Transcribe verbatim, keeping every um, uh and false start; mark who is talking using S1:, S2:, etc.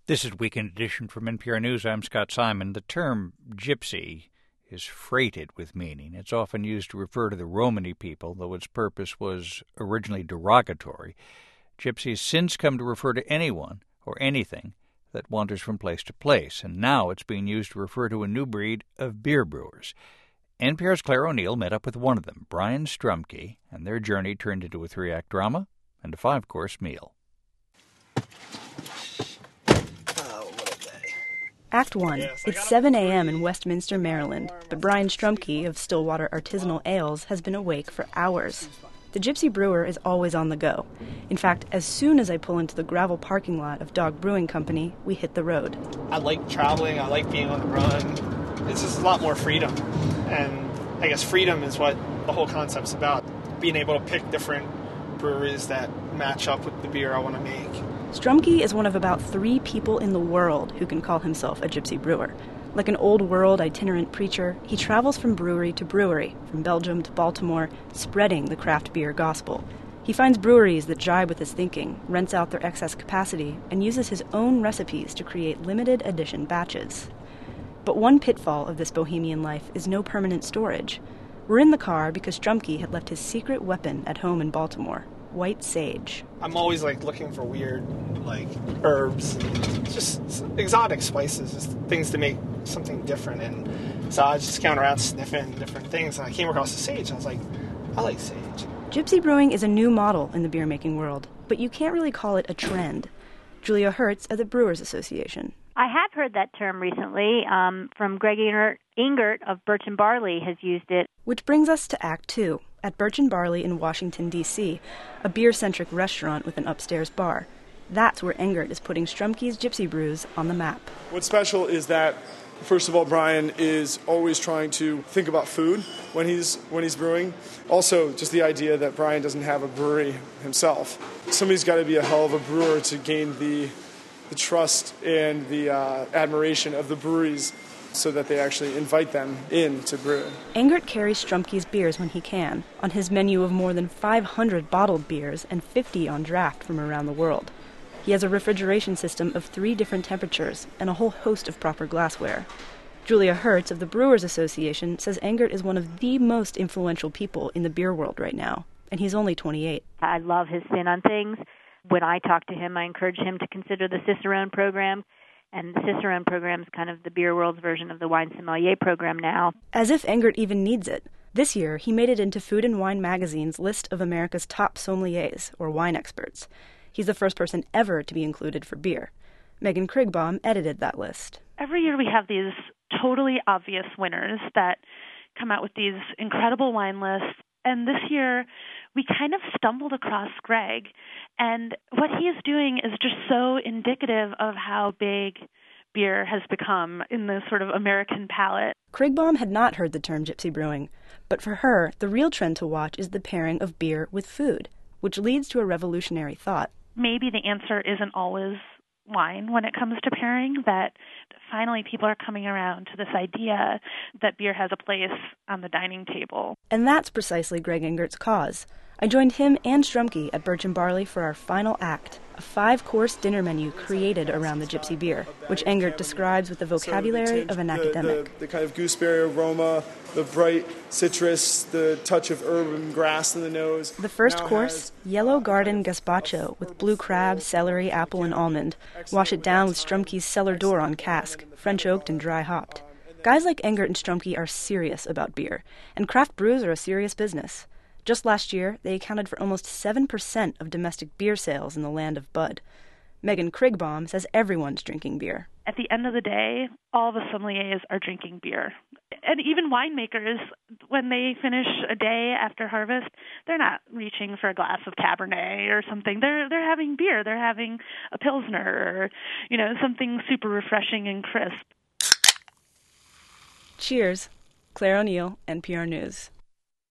S1: This is Weekend Edition from N P R News. I'm Scott Simon. The term gypsy is freighted with meaning. It's often used to refer to the Romany people, though its purpose was originally derogatory. Gypsy has since come to refer to anyone or anything that wanders from place to place, and now it's being used to refer to a new breed of beer brewers. N P R's Claire O'Neill met up with one of them, Brian Strumke, and their journey turned into a three-act drama and a five-course meal.
S2: Act one. It's seven a.m. in Westminster, Maryland, but Brian Strumke of Stillwater Artisanal Ales has been awake for hours. The Gypsy Brewer is always on the go. In fact, as soon as I pull into the gravel parking lot of Dog Brewing Company, we hit the road.
S3: I like traveling. I like being on the run. It's just a lot more freedom. And I guess freedom is what the whole concept's about. Being able to pick different breweries that match up with the beer I want to make.
S2: Strumke is one of about three people in the world who can call himself a gypsy brewer. Like an old-world itinerant preacher, he travels from brewery to brewery, from Belgium to Baltimore, spreading the craft beer gospel. He finds breweries that jibe with his thinking, rents out their excess capacity, and uses his own recipes to create limited edition batches. But one pitfall of this bohemian life is no permanent storage. We're in the car because Strumke had left his secret weapon at home in Baltimore. White sage.
S3: I'm always like looking for weird like herbs, and just exotic spices, just things to make something different. And so I just counter out sniffing different things, and I came across the sage. And I was like, I like sage.
S2: Gypsy brewing is a new model in the beer making world, but you can't really call it a trend. Julia Hertz of the Brewers Association.
S4: I have heard that term recently um, from Greg Engert of Birch and Barley has used it.
S2: Which brings us to Act Two. At Birch and Barley in Washington, D C, a beer-centric restaurant with an upstairs bar. That's where Engert is putting Strumke's Gypsy Brews on the map.
S5: What's special is that, first of all, Brian is always trying to think about food when he's when he's brewing. Also, just the idea that Brian doesn't have a brewery himself. Somebody's got to be a hell of a brewer to gain the, the trust and the uh, admiration of the breweries, so that they actually invite them in to brew.
S2: Engert carries Strumke's beers when he can, on his menu of more than five hundred bottled beers and fifty on draft from around the world. He has a refrigeration system of three different temperatures and a whole host of proper glassware. Julia Hertz of the Brewers Association says Engert is one of the most influential people in the beer world right now, and he's only twenty-eight.
S4: I love his spin on things. When I talk to him, I encourage him to consider the Cicerone program. And the Cicerone program is kind of the beer world's version of the wine sommelier program now.
S2: As if Engert even needs it. This year, he made it into Food and Wine magazine's list of America's top sommeliers, or wine experts. He's the first person ever to be included for beer. Megan Krigbaum edited that list.
S6: Every year we have these totally obvious winners that come out with these incredible wine lists. And this year, we kind of stumbled across Greg. And what he is doing is just so indicative of how big beer has become in the sort of American palate.
S2: Krigbaum had not heard the term gypsy brewing, but for her, the real trend to watch is the pairing of beer with food, which leads to a revolutionary thought.
S6: Maybe the answer isn't always wine when it comes to pairing, that finally people are coming around to this idea that beer has a place on the dining table.
S2: And that's precisely Greg Engert's cause. I joined him and Strumke at Birch and Barley for our final act, a five-course dinner menu created around the gypsy beer, which Engert describes with the vocabulary
S5: so
S2: of an
S5: the,
S2: academic.
S5: The, the kind of gooseberry aroma, the bright citrus, the touch of herb and grass in the nose.
S2: The first
S5: now
S2: course, yellow garden gazpacho with blue crab, celery, apple, and almond. Wash it down with Strumke's cellar door on cask, French oaked and dry hopped. Guys like Engert and Strumke are serious about beer, and craft brews are a serious business. Just last year, they accounted for almost seven percent of domestic beer sales in the land of Bud. Megan Krigbaum says everyone's drinking beer.
S6: At the end of the day, all the sommeliers are drinking beer. And even winemakers, when they finish a day after harvest, they're not reaching for a glass of Cabernet or something. They're they're having beer. They're having a Pilsner or, you know, something super refreshing and crisp.
S2: Cheers. Claire O'Neill, N P R News.